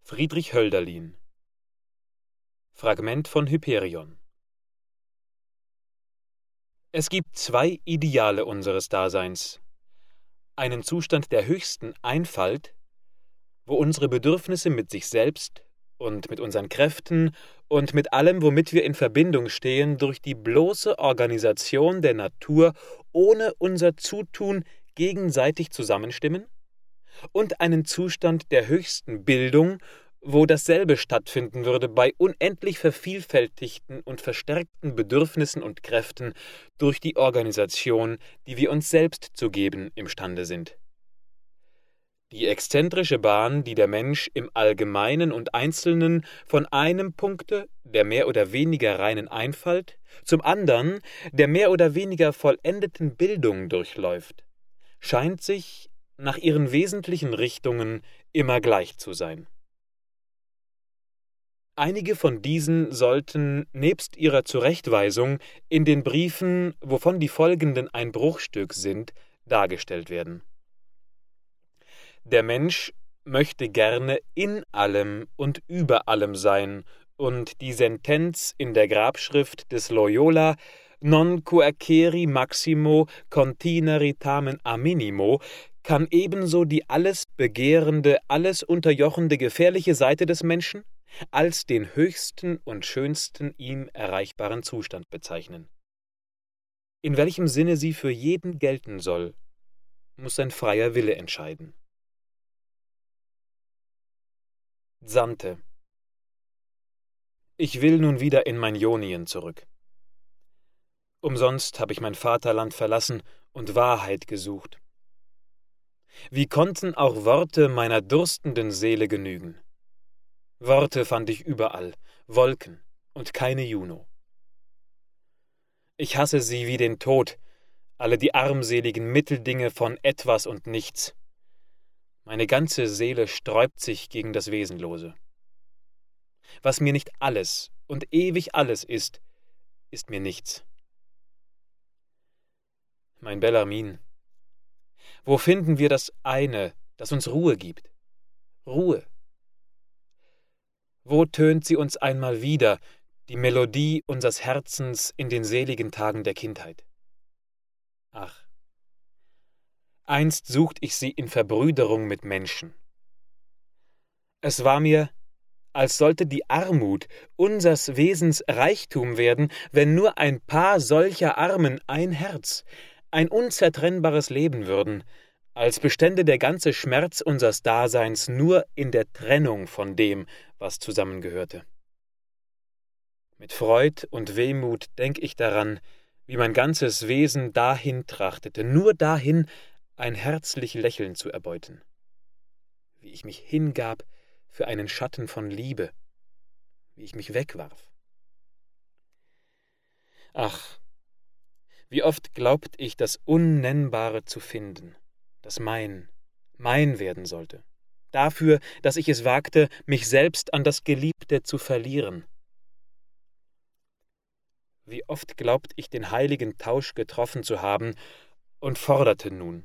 Friedrich Hölderlin. Fragment von Hyperion. Es gibt zwei Ideale unseres Daseins: einen Zustand der höchsten Einfalt, wo unsere Bedürfnisse mit sich selbst und mit unseren Kräften und mit allem, womit wir in Verbindung stehen, durch die bloße Organisation der Natur ohne unser Zutun gegenseitig zusammenstimmen, und einen Zustand der höchsten Bildung, wo dasselbe stattfinden würde bei unendlich vervielfältigten und verstärkten Bedürfnissen und Kräften durch die Organisation, die wir uns selbst zu geben imstande sind. Die exzentrische Bahn, die der Mensch im Allgemeinen und Einzelnen von einem Punkte der mehr oder weniger reinen Einfalt zum anderen der mehr oder weniger vollendeten Bildung durchläuft, scheint sich nach ihren wesentlichen Richtungen immer gleich zu sein. Einige von diesen sollten nebst ihrer Zurechtweisung in den Briefen, wovon die folgenden ein Bruchstück sind, dargestellt werden. Der Mensch möchte gerne in allem und über allem sein, und die Sentenz in der Grabschrift des Loyola Non quaqueri maximo contineri tamen a minimo kann ebenso die alles begehrende, alles unterjochende gefährliche Seite des Menschen als den höchsten und schönsten ihm erreichbaren Zustand bezeichnen. In welchem Sinne sie für jeden gelten soll, muss sein freier Wille entscheiden. Zante. Ich will nun wieder in mein Ionien zurück. Umsonst habe ich mein Vaterland verlassen und Wahrheit gesucht. Wie konnten auch Worte meiner durstenden Seele genügen? Worte fand ich überall, Wolken und keine Juno. Ich hasse sie wie den Tod, alle die armseligen Mitteldinge von etwas und nichts. Meine ganze Seele sträubt sich gegen das Wesenlose. Was mir nicht alles und ewig alles ist, ist mir nichts. Mein Bellarmin, wo finden wir das eine, das uns Ruhe gibt? Ruhe. Wo tönt sie uns einmal wieder, die Melodie unseres Herzens in den seligen Tagen der Kindheit? Ach, einst sucht ich sie in Verbrüderung mit Menschen. Es war mir, als sollte die Armut unsers Wesens Reichtum werden, wenn nur ein paar solcher Armen ein Herz, ein unzertrennbares Leben würden, als bestände der ganze Schmerz unseres Daseins nur in der Trennung von dem, was zusammengehörte. Mit Freud und Wehmut denk ich daran, wie mein ganzes Wesen dahin trachtete, nur dahin, ein herzlich Lächeln zu erbeuten. Wie ich mich hingab für einen Schatten von Liebe, wie ich mich wegwarf. Ach, wie oft glaubt ich, das Unnennbare zu finden, das mein werden sollte, dafür, dass ich es wagte, mich selbst an das Geliebte zu verlieren. Wie oft glaubt ich, den heiligen Tausch getroffen zu haben, und forderte nun,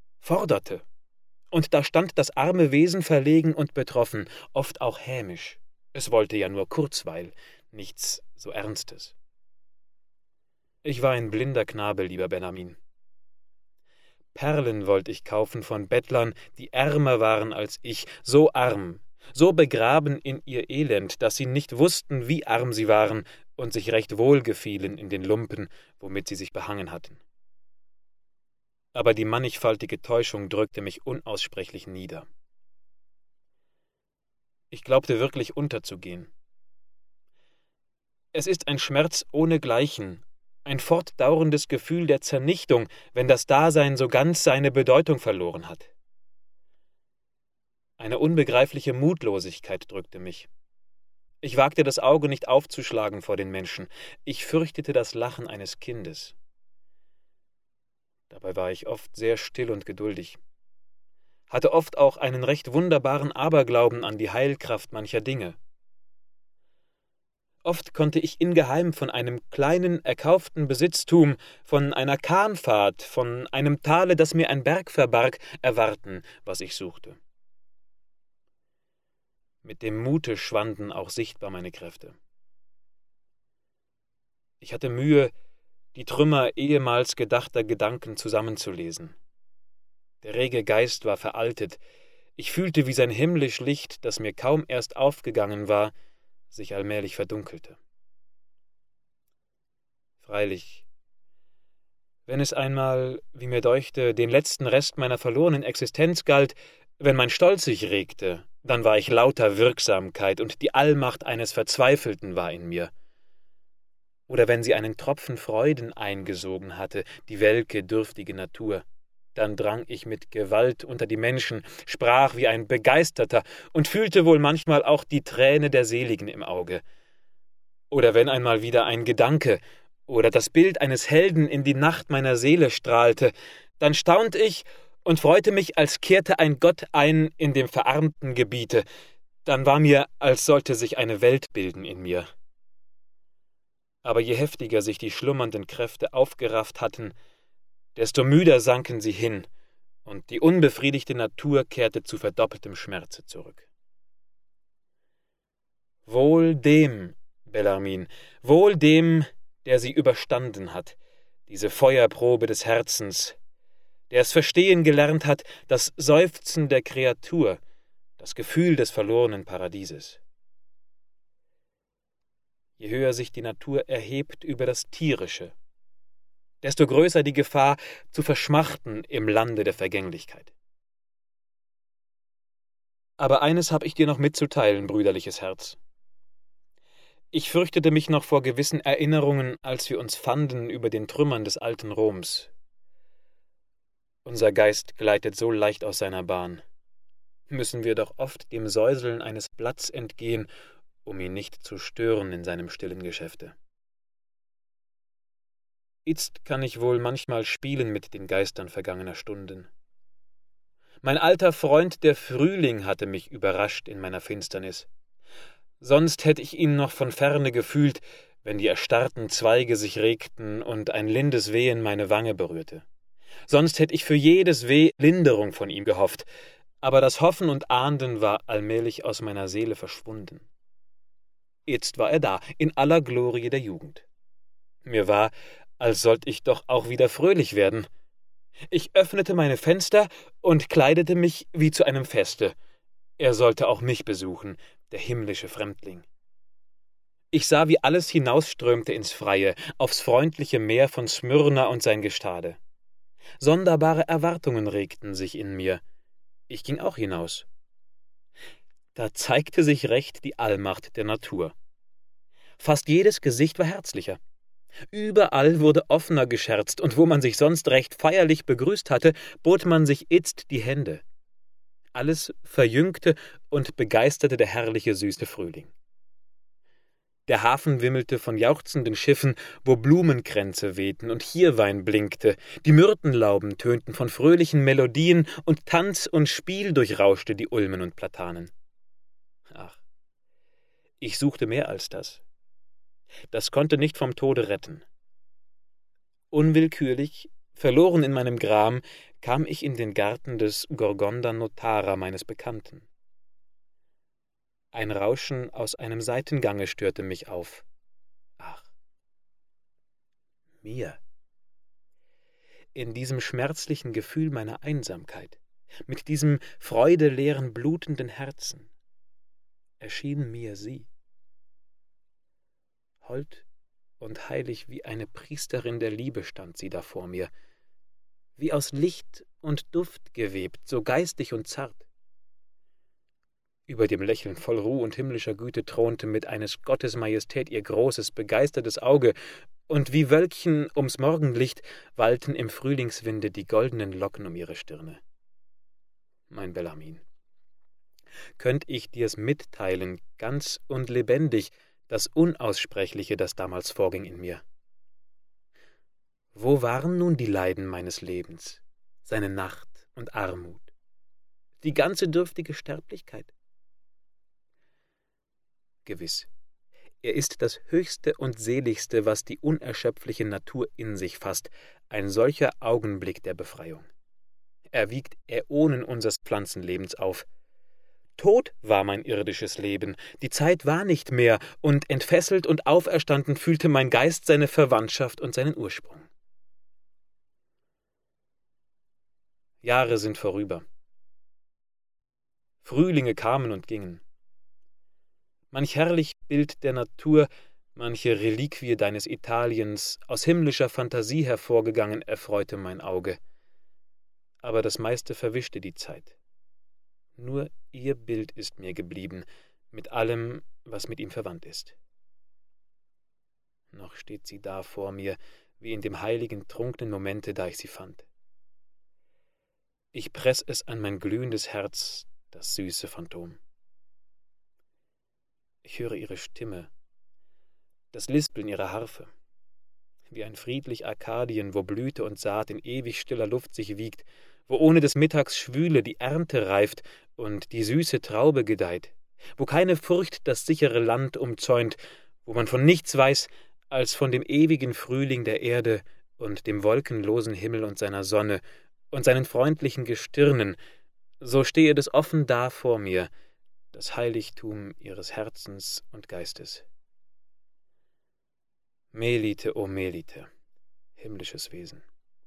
und da stand das arme Wesen verlegen und betroffen, oft auch hämisch. Es wollte ja nur Kurzweil, nichts so Ernstes. Ich war ein blinder Knabe, lieber Benjamin. Perlen wollte ich kaufen von Bettlern, die ärmer waren als ich, so arm, so begraben in ihr Elend, dass sie nicht wussten, wie arm sie waren und sich recht wohl gefielen in den Lumpen, womit sie sich behangen hatten. Aber die mannigfaltige Täuschung drückte mich unaussprechlich nieder. Ich glaubte wirklich unterzugehen. Es ist ein Schmerz ohnegleichen, ein fortdauerndes Gefühl der Zernichtung, wenn das Dasein so ganz seine Bedeutung verloren hat. Eine unbegreifliche Mutlosigkeit drückte mich. Ich wagte das Auge nicht aufzuschlagen vor den Menschen. Ich fürchtete das Lachen eines Kindes. Dabei war ich oft sehr still und geduldig, hatte oft auch einen recht wunderbaren Aberglauben an die Heilkraft mancher Dinge. Oft konnte ich ingeheim von einem kleinen, erkauften Besitztum, von einer Kahnfahrt, von einem Tale, das mir ein Berg verbarg, erwarten, was ich suchte. Mit dem Mute schwanden auch sichtbar meine Kräfte. Ich hatte Mühe, die Trümmer ehemals gedachter Gedanken zusammenzulesen. Der rege Geist war veraltet. Ich fühlte, wie sein himmlisch Licht, das mir kaum erst aufgegangen war, sich allmählich verdunkelte. Freilich, wenn es einmal, wie mir deuchte, den letzten Rest meiner verlorenen Existenz galt, wenn mein Stolz sich regte, dann war ich lauter Wirksamkeit und die Allmacht eines Verzweifelten war in mir. Oder wenn sie einen Tropfen Freuden eingesogen hatte, die welke, dürftige Natur, dann drang ich mit Gewalt unter die Menschen, sprach wie ein Begeisterter und fühlte wohl manchmal auch die Träne der Seligen im Auge. Oder wenn einmal wieder ein Gedanke oder das Bild eines Helden in die Nacht meiner Seele strahlte, dann staunte ich und freute mich, als kehrte ein Gott ein in dem verarmten Gebiete, dann war mir, als sollte sich eine Welt bilden in mir. Aber je heftiger sich die schlummernden Kräfte aufgerafft hatten, desto müder sanken sie hin, und die unbefriedigte Natur kehrte zu verdoppeltem Schmerze zurück. Wohl dem, Bellarmin, wohl dem, der sie überstanden hat, diese Feuerprobe des Herzens, der es verstehen gelernt hat, das Seufzen der Kreatur, das Gefühl des verlorenen Paradieses. Je höher sich die Natur erhebt über das Tierische, desto größer die Gefahr, zu verschmachten im Lande der Vergänglichkeit. Aber eines habe ich dir noch mitzuteilen, brüderliches Herz. Ich fürchtete mich noch vor gewissen Erinnerungen, als wir uns fanden über den Trümmern des alten Roms. Unser Geist gleitet so leicht aus seiner Bahn. Müssen wir doch oft dem Säuseln eines Blatts entgehen, um ihn nicht zu stören in seinem stillen Geschäfte. Itzt kann ich wohl manchmal spielen mit den Geistern vergangener Stunden. Mein alter Freund der Frühling hatte mich überrascht in meiner Finsternis. Sonst hätte ich ihn noch von ferne gefühlt, wenn die erstarrten Zweige sich regten und ein lindes Wehen meine Wange berührte. Sonst hätte ich für jedes Weh Linderung von ihm gehofft, aber das Hoffen und Ahnden war allmählich aus meiner Seele verschwunden. Jetzt war er da, in aller Glorie der Jugend. Mir war, als sollte ich doch auch wieder fröhlich werden. Ich öffnete meine Fenster und kleidete mich wie zu einem Feste. Er sollte auch mich besuchen, der himmlische Fremdling. Ich sah, wie alles hinausströmte ins Freie, aufs freundliche Meer von Smyrna und sein Gestade. Sonderbare Erwartungen regten sich in mir. Ich ging auch hinaus. Da zeigte sich recht die Allmacht der Natur. Fast jedes Gesicht war herzlicher. Überall wurde offener gescherzt, und wo man sich sonst recht feierlich begrüßt hatte, bot man sich itzt die Hände. Alles verjüngte und begeisterte der herrliche, süße Frühling. Der Hafen wimmelte von jauchzenden Schiffen, wo Blumenkränze wehten und Hirwein blinkte, die Myrtenlauben tönten von fröhlichen Melodien, und Tanz und Spiel durchrauschte die Ulmen und Platanen. Ach, ich suchte mehr als das. Das konnte nicht vom Tode retten. Unwillkürlich, verloren in meinem Gram, kam ich in den Garten des Gorgonda Notara, meines Bekannten. Ein Rauschen aus einem Seitengange störte mich auf. Ach, mir. In diesem schmerzlichen Gefühl meiner Einsamkeit, mit diesem freudeleeren, blutenden Herzen, erschien mir sie. Hold und heilig wie eine Priesterin der Liebe stand sie da vor mir, wie aus Licht und Duft gewebt, so geistig und zart. Über dem Lächeln voll Ruh und himmlischer Güte thronte mit eines Gottes Majestät ihr großes, begeistertes Auge, und wie Wölkchen ums Morgenlicht wallten im Frühlingswinde die goldenen Locken um ihre Stirne. Mein Bellarmin, könnt ich dir's mitteilen, ganz und lebendig, das Unaussprechliche, das damals vorging in mir. Wo waren nun die Leiden meines Lebens, seine Nacht und Armut, die ganze dürftige Sterblichkeit? Gewiss, er ist das Höchste und Seligste, was die unerschöpfliche Natur in sich fasst, ein solcher Augenblick der Befreiung. Er wiegt Äonen unseres Pflanzenlebens auf. Tot war mein irdisches Leben, die Zeit war nicht mehr, und entfesselt und auferstanden fühlte mein Geist seine Verwandtschaft und seinen Ursprung. Jahre sind vorüber. Frühlinge kamen und gingen. Manch herrlich Bild der Natur, manche Reliquie deines Italiens, aus himmlischer Fantasie hervorgegangen, erfreute mein Auge. Aber das meiste verwischte die Zeit. Nur ihr Bild ist mir geblieben, mit allem, was mit ihm verwandt ist. Noch steht sie da vor mir, wie in dem heiligen, trunkenen Momente, da ich sie fand. Ich press es an mein glühendes Herz, das süße Phantom. Ich höre ihre Stimme, das Lispeln ihrer Harfe, wie ein friedlich Arkadien, wo Blüte und Saat in ewig stiller Luft sich wiegt, wo ohne des Mittags Schwüle die Ernte reift und die süße Traube gedeiht, wo keine Furcht das sichere Land umzäunt, wo man von nichts weiß als von dem ewigen Frühling der Erde und dem wolkenlosen Himmel und seiner Sonne und seinen freundlichen Gestirnen, so stehe das offen da vor mir, das Heiligtum ihres Herzens und Geistes. Melite, o Melite, himmlisches Wesen.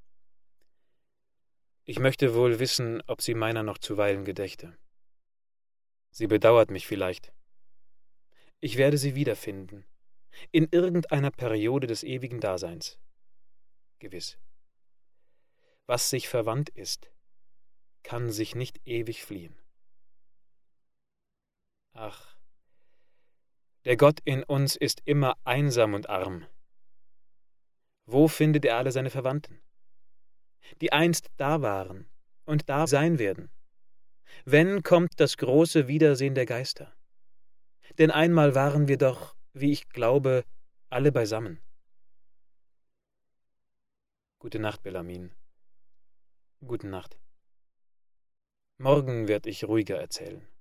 Ich möchte wohl wissen, ob sie meiner noch zuweilen gedächte. Sie bedauert mich vielleicht. Ich werde sie wiederfinden, in irgendeiner Periode des ewigen Daseins. Gewiss. Was sich verwandt ist, kann sich nicht ewig fliehen. Ach, der Gott in uns ist immer einsam und arm. Wo findet er alle seine Verwandten, die einst da waren und da sein werden? Wenn kommt das große Wiedersehen der Geister? Denn einmal waren wir doch, wie ich glaube, alle beisammen. Gute Nacht, Bellarmin. Gute Nacht. Morgen werd ich ruhiger erzählen.